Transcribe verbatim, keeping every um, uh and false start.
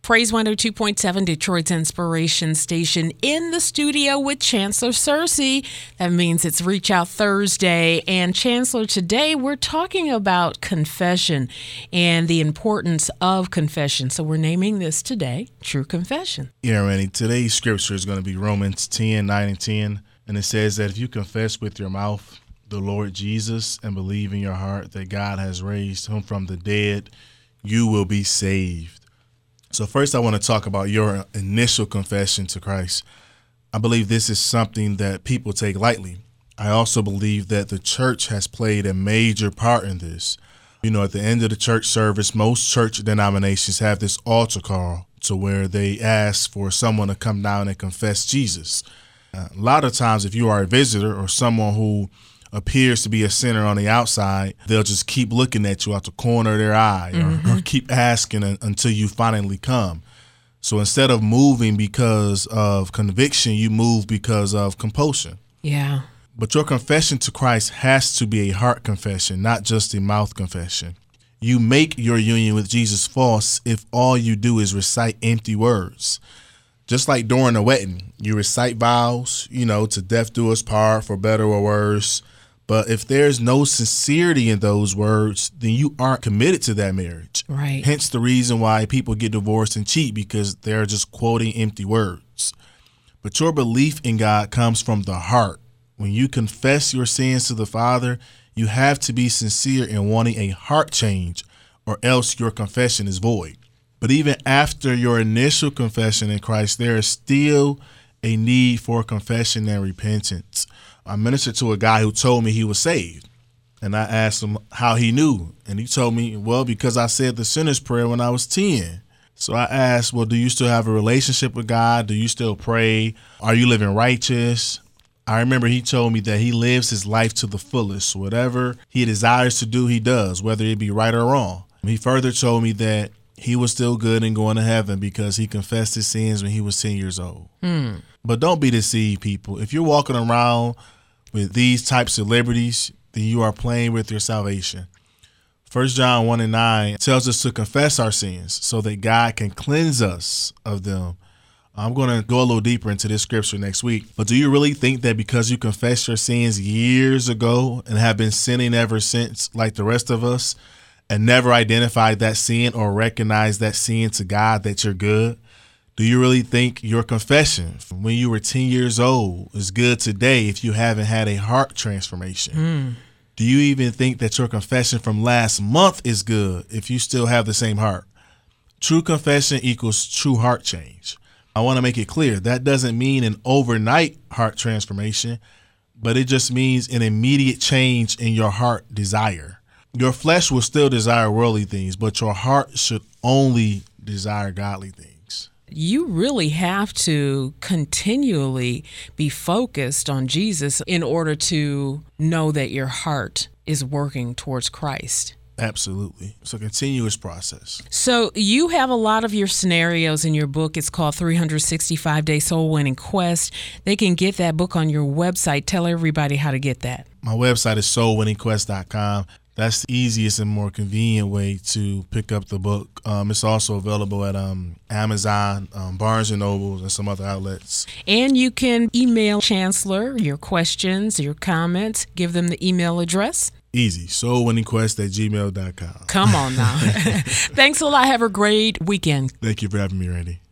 Praise one oh two point seven, Detroit's Inspiration Station, in the studio with Chancellor Searcy. That means it's Reach Out Thursday. And Chancellor, today we're talking about confession and the importance of confession. So we're naming this today True Confession. Yeah, Randy. Today's scripture is going to be Romans ten, nine and ten. And it says that if you confess with your mouth the Lord Jesus and believe in your heart that God has raised him from the dead, you will be saved. So first I want to talk about your initial confession to Christ. I believe this is something that people take lightly. I also believe that the church has played a major part in this. You know, at the end of the church service, most church denominations have this altar call to where they ask for someone to come down and confess Jesus. Uh, a lot of times if you are a visitor or someone who appears to be a sinner on the outside, they'll just keep looking at you out the corner of their eye or, mm-hmm. or keep asking un- until you finally come. So instead of moving because of conviction, you move because of compulsion. Yeah. But your confession to Christ has to be a heart confession, not just a mouth confession. You make your union with Jesus false if all you do is recite empty words. Just like during a wedding, you recite vows, you know, to death do us part, for better or worse. But if there's no sincerity in those words, then you aren't committed to that marriage. Right. Hence the reason why people get divorced and cheat, because they're just quoting empty words. But your belief in God comes from the heart. When you confess your sins to the Father, you have to be sincere in wanting a heart change, or else your confession is void. But even after your initial confession in Christ, there is still a need for confession and repentance. I ministered to a guy who told me he was saved, and I asked him how he knew. And he told me, well, because I said the sinner's prayer when I was ten. So I asked, well, do you still have a relationship with God? Do you still pray? Are you living righteous? I remember he told me that he lives his life to the fullest. Whatever he desires to do, he does, whether it be right or wrong. He further told me that he was still good and going to heaven because he confessed his sins when he was ten years old. Mm. But don't be deceived, people. If you're walking around with these types of liberties, then you are playing with your salvation. First John one and nine tells us to confess our sins so that God can cleanse us of them. I'm going to go a little deeper into this scripture next week. But do you really think that because you confessed your sins years ago and have been sinning ever since, like the rest of us, and never identified that sin or recognized that sin to God, that you're good? Do you really think your confession from when you were ten years old is good today if you haven't had a heart transformation? Mm. Do you even think that your confession from last month is good if you still have the same heart? True confession equals true heart change. I want to make it clear that doesn't mean an overnight heart transformation, but it just means an immediate change in your heart desire. Your flesh will still desire worldly things, but your heart should only desire godly things. You really have to continually be focused on Jesus in order to know that your heart is working towards Christ. Absolutely. It's a continuous process. So you have a lot of your scenarios in your book. It's called three sixty-five day Soul Winning Quest. They can get that book on your website. Tell everybody how to get that. My website is soul winning quest dot com. That's the easiest and more convenient way to pick up the book. Um, it's also available at um, Amazon, um, Barnes and Noble, and some other outlets. And you can email Chancellor your questions, your comments. Give them the email address. Easy. soul winning quest at gmail dot com. Come on now. Thanks a lot. Have a great weekend. Thank you for having me, Randy.